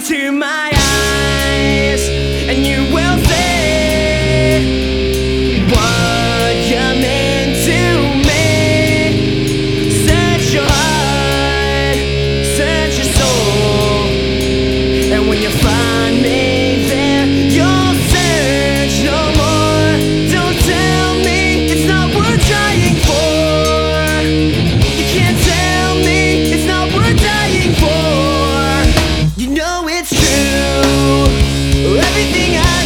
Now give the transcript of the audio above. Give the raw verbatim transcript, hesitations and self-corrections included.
into my eyes, and you will say what you meant to me. Search your heart, search your soul, and when you find me there, you'll search no more. Don't tell me it's not worth trying for. You can't tell me it's not worth dying for. You know it's true, everything I